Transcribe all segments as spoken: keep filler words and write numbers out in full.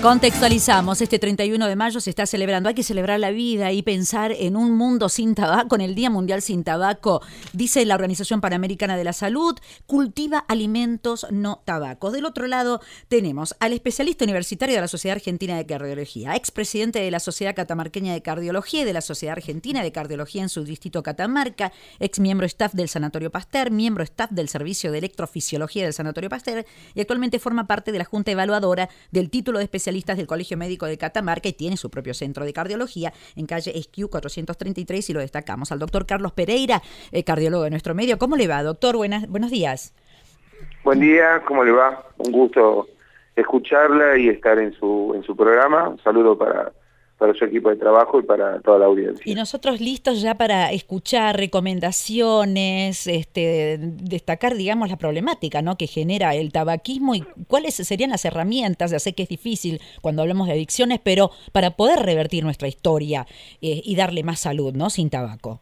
Contextualizamos, este treinta y uno de mayo se está celebrando, hay que celebrar la vida y pensar en un mundo sin tabaco, en el Día Mundial sin Tabaco. Dice la Organización Panamericana de la Salud, cultiva alimentos no tabacos. Del otro lado tenemos al especialista universitario de la Sociedad Argentina de Cardiología, expresidente de la Sociedad Catamarqueña de Cardiología y de la Sociedad Argentina de Cardiología en su distrito Catamarca, ex miembro staff del Sanatorio Pasteur, miembro staff del Servicio de Electrofisiología del Sanatorio Pasteur y actualmente forma parte de la Junta Evaluadora del título de especialista del Colegio Médico de Catamarca y tiene su propio centro de cardiología en calle Esquiú cuatrocientos treinta y tres y lo destacamos al doctor Carlos Pereira, eh, cardiólogo de nuestro medio. ¿Cómo le va, doctor? Buenas, buenos días. Buen día, ¿cómo le va? Un gusto escucharla y estar en su en su programa. Un saludo para, para su equipo de trabajo y para toda la audiencia. Y nosotros listos ya para escuchar recomendaciones, este, destacar, digamos, la problemática, ¿no?, que genera el tabaquismo y cuáles serían las herramientas. Ya sé que es difícil cuando hablamos de adicciones, pero para poder revertir nuestra historia eh, y darle más salud, ¿no?, sin tabaco.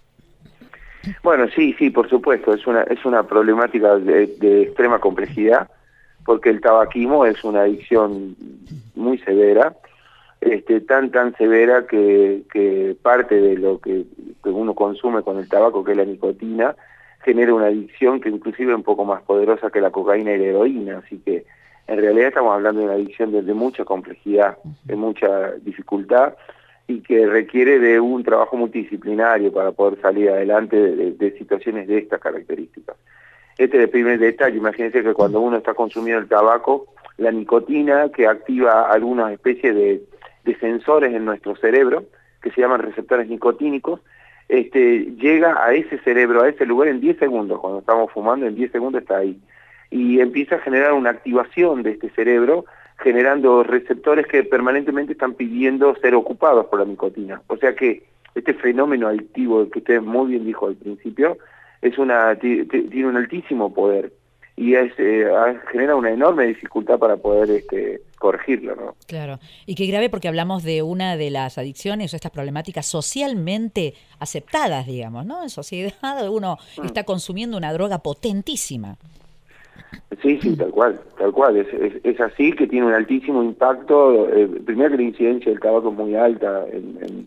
Bueno, sí, sí, por supuesto, es una es una problemática de, de extrema complejidad, porque el tabaquismo es una adicción muy severa, este, tan tan severa que, que parte de lo que, que uno consume con el tabaco, que es la nicotina, genera una adicción que inclusive es un poco más poderosa que la cocaína y la heroína, así que en realidad estamos hablando de una adicción de, de mucha complejidad, de mucha dificultad, y que requiere de un trabajo multidisciplinario para poder salir adelante de, de, de situaciones de estas características. Este es el primer detalle. Imagínense que cuando uno está consumiendo el tabaco, la nicotina, que activa algunas especies de, de sensores en nuestro cerebro, que se llaman receptores nicotínicos, este, llega a ese cerebro, a ese lugar en diez segundos. Cuando estamos fumando, en diez segundos está ahí. Y empieza a generar una activación de este cerebro, generando receptores que permanentemente están pidiendo ser ocupados por la nicotina. O sea que este fenómeno adictivo que usted muy bien dijo al principio, es una tiene un altísimo poder y es, eh, genera una enorme dificultad para poder este, corregirlo, ¿no? Claro, y qué grave porque hablamos de una de las adicciones o estas problemáticas socialmente aceptadas, digamos, ¿no? En sociedad uno mm. está consumiendo una droga potentísima. Sí, sí, tal cual, tal cual, es, es, es así, que tiene un altísimo impacto. Eh, primero que la incidencia del tabaco es muy alta en, en,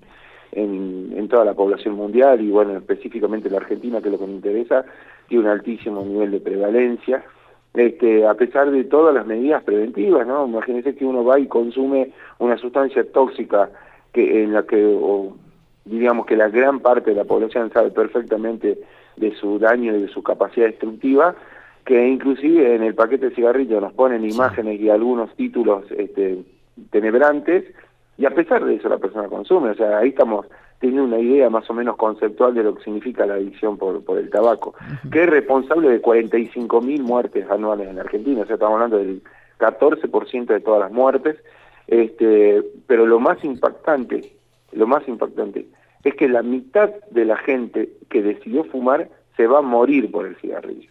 en, en toda la población mundial y bueno, específicamente en la Argentina, que es lo que me interesa, tiene un altísimo nivel de prevalencia, este, a pesar de todas las medidas preventivas, ¿no? Imagínense que uno va y consume una sustancia tóxica que en la que, o, digamos que la gran parte de la población sabe perfectamente de su daño y de su capacidad destructiva, que inclusive en el paquete de cigarrillos nos ponen imágenes y algunos títulos este, tenebrantes, y a pesar de eso la persona consume. O sea, ahí estamos teniendo una idea más o menos conceptual de lo que significa la adicción por, por el tabaco, uh-huh. que es responsable de cuarenta y cinco mil muertes anuales en la Argentina. O sea, estamos hablando del catorce por ciento de todas las muertes, este, pero lo más impactante, lo más impactante, es que la mitad de la gente que decidió fumar se va a morir por el cigarrillo.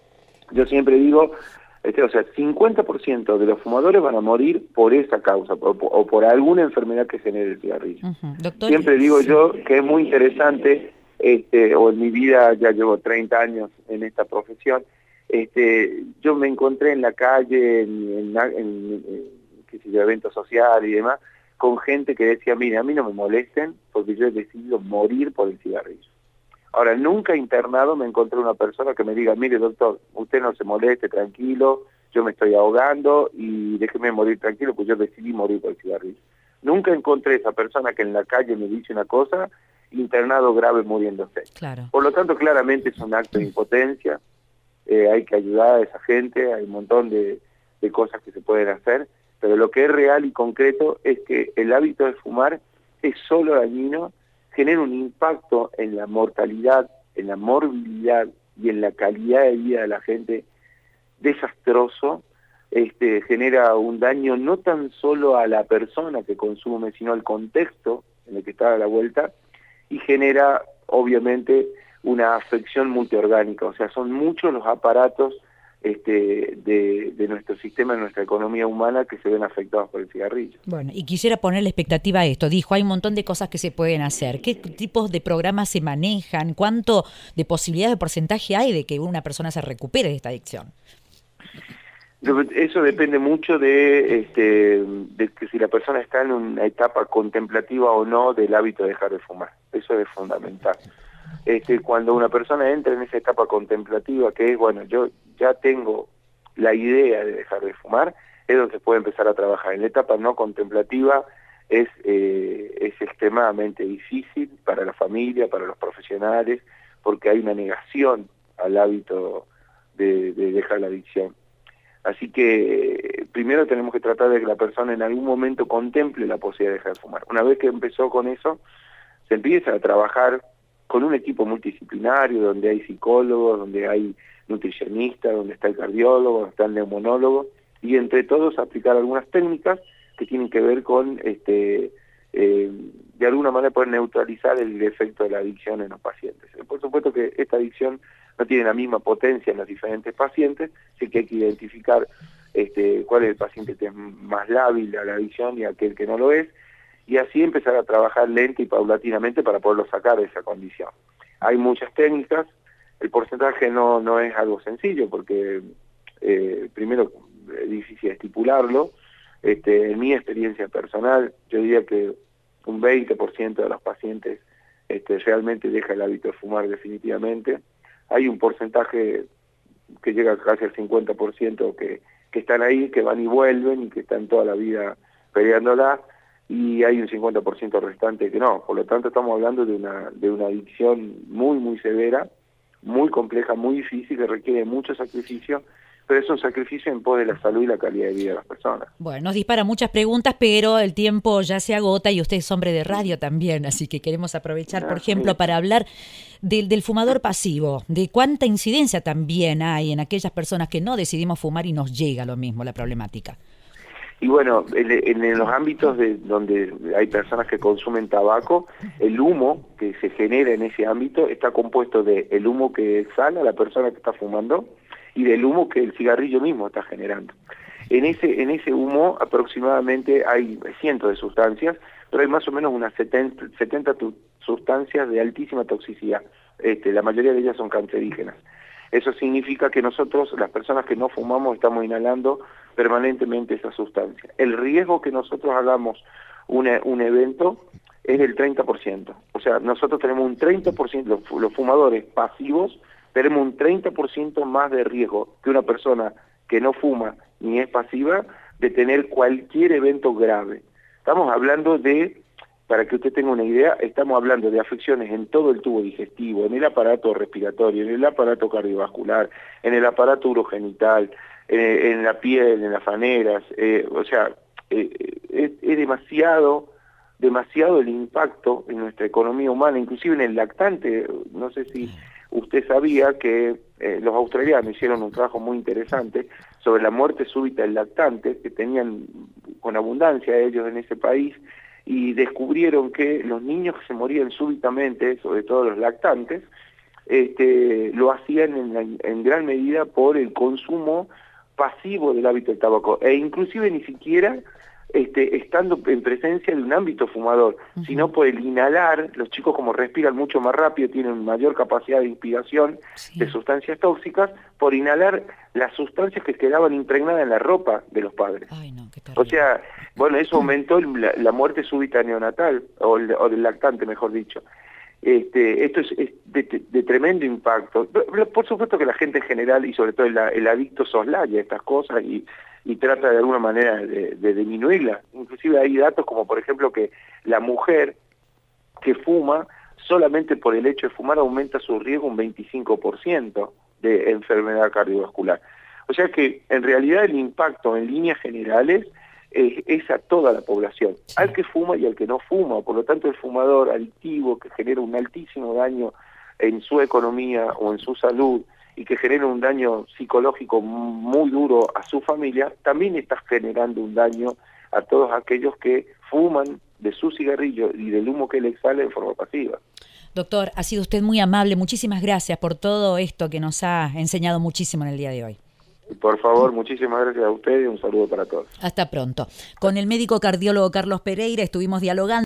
Yo siempre digo, este, o sea, cincuenta por ciento de los fumadores van a morir por esa causa, o, o por alguna enfermedad que genere el cigarrillo. Uh-huh. Doctor, siempre digo sí. yo que es muy interesante, este, o en mi vida, ya llevo treinta años en esta profesión, este, yo me encontré en la calle, en, en, en, en qué sé yo, eventos sociales y demás, con gente que decía, mire, a mí no me molesten porque yo he decidido morir por el cigarrillo. Ahora, nunca internado me encontré una persona que me diga, mire doctor, usted no se moleste, tranquilo, yo me estoy ahogando y déjeme morir tranquilo, pues yo decidí morir por el cigarrillo. Nunca encontré esa persona que en la calle me dice una cosa, internado grave muriéndose. Claro. Por lo tanto, claramente es un acto de impotencia, eh, hay que ayudar a esa gente, hay un montón de, de cosas que se pueden hacer, pero lo que es real y concreto es que el hábito de fumar es solo dañino, genera un impacto en la mortalidad, en la morbilidad y en la calidad de vida de la gente desastroso, este, genera un daño no tan solo a la persona que consume, sino al contexto en el que está a la vuelta, y genera, obviamente, una afección multiorgánica. O sea, son muchos los aparatos Este, de, de nuestro sistema, de nuestra economía humana que se ven afectados por el cigarrillo. Bueno, y quisiera ponerle expectativa a esto. Dijo, hay un montón de cosas que se pueden hacer. ¿Qué tipos de programas se manejan? ¿Cuánto de posibilidad de porcentaje hay de que una persona se recupere de esta adicción? Eso depende mucho de, este, de que si la persona está en una etapa contemplativa o no del hábito de dejar de fumar. Eso es fundamental. Este, cuando una persona entra en esa etapa contemplativa, que es, bueno, yo ya tengo la idea de dejar de fumar, es donde se puede empezar a trabajar. En la etapa no contemplativa es, eh, es extremadamente difícil para la familia, para los profesionales, porque hay una negación al hábito de, de dejar la adicción. Así que primero tenemos que tratar de que la persona en algún momento contemple la posibilidad de dejar de fumar. Una vez que empezó con eso, se empieza a trabajar con un equipo multidisciplinario, donde hay psicólogos, donde hay nutricionistas, donde está el cardiólogo, donde está el neumonólogo, y entre todos aplicar algunas técnicas que tienen que ver con, este, eh, de alguna manera, poder neutralizar el efecto de la adicción en los pacientes. Por supuesto que esta adicción no tiene la misma potencia en los diferentes pacientes, así que hay que identificar este, cuál es el paciente que es más lábil a la adicción y aquel que no lo es, y así empezar a trabajar lenta y paulatinamente para poderlo sacar de esa condición. Hay muchas técnicas, el porcentaje no, no es algo sencillo, porque eh, primero es difícil estipularlo. Este, en mi experiencia personal, yo diría que un veinte por ciento de los pacientes este, realmente deja el hábito de fumar definitivamente. Hay un porcentaje que llega casi al cincuenta por ciento que, que están ahí, que van y vuelven y que están toda la vida peleándola, y hay un cincuenta por ciento restante que no. Por lo tanto, estamos hablando de una, de una adicción muy, muy severa, muy compleja, muy difícil, que requiere mucho sacrificio, pero es un sacrificio en pos de la salud y la calidad de vida de las personas. Bueno, nos dispara muchas preguntas, pero el tiempo ya se agota y usted es hombre de radio también, así que queremos aprovechar, por ejemplo, para hablar del, del fumador pasivo, de cuánta incidencia también hay en aquellas personas que no decidimos fumar y nos llega lo mismo la problemática. Y bueno, en, en los ámbitos de donde hay personas que consumen tabaco, el humo que se genera en ese ámbito está compuesto de el humo que exhala la persona que está fumando y del humo que el cigarrillo mismo está generando. En ese, en ese humo aproximadamente hay cientos de sustancias, pero hay más o menos unas setenta, setenta sustancias de altísima toxicidad. Este, la mayoría de ellas son cancerígenas. Eso significa que nosotros, las personas que no fumamos, estamos inhalando permanentemente esa sustancia. El riesgo que nosotros hagamos una, un evento es del treinta por ciento. O sea, nosotros tenemos un treinta por ciento, los, los fumadores pasivos, tenemos un treinta por ciento más de riesgo que una persona que no fuma ni es pasiva de tener cualquier evento grave. Estamos hablando de, para que usted tenga una idea, estamos hablando de afecciones en todo el tubo digestivo, en el aparato respiratorio, en el aparato cardiovascular, en el aparato urogenital, eh, en la piel, en las faneras, eh, o sea, eh, es, es demasiado, demasiado el impacto en nuestra economía humana, inclusive en el lactante. No sé si usted sabía que eh, los australianos hicieron un trabajo muy interesante sobre la muerte súbita del lactante, que tenían con abundancia ellos en ese país, y descubrieron que los niños que se morían súbitamente, sobre todo los lactantes, este, lo hacían en, en gran medida por el consumo pasivo del hábito del tabaco, e inclusive ni siquiera este, estando en presencia de un ámbito fumador, uh-huh. sino por el inhalar. Los chicos, como respiran mucho más rápido, tienen mayor capacidad de inspiración sí. de sustancias tóxicas, por inhalar las sustancias que quedaban impregnadas en la ropa de los padres. Ay, no, qué o sea, bueno, eso aumentó la, la muerte súbita neonatal, o, el, o del lactante, mejor dicho. Este, esto es, es de, de tremendo impacto. Por supuesto que la gente en general, y sobre todo el, el adicto, soslaya estas cosas y, y trata de alguna manera de, de disminuirlas. Inclusive hay datos como, por ejemplo, que la mujer que fuma, solamente por el hecho de fumar, aumenta su riesgo un veinticinco por ciento de enfermedad cardiovascular. O sea que, en realidad, el impacto en líneas generales Es, es a toda la población, sí. al que fuma y al que no fuma. Por lo tanto, el fumador adictivo, que genera un altísimo daño en su economía o en su salud y que genera un daño psicológico muy duro a su familia, también está generando un daño a todos aquellos que fuman de su cigarrillo y del humo que le exhala en forma pasiva. Doctor, ha sido usted muy amable. Muchísimas gracias por todo esto que nos ha enseñado muchísimo en el día de hoy. Por favor, muchísimas gracias a ustedes y un saludo para todos. Hasta pronto. Con el médico cardiólogo Carlos Pereira estuvimos dialogando.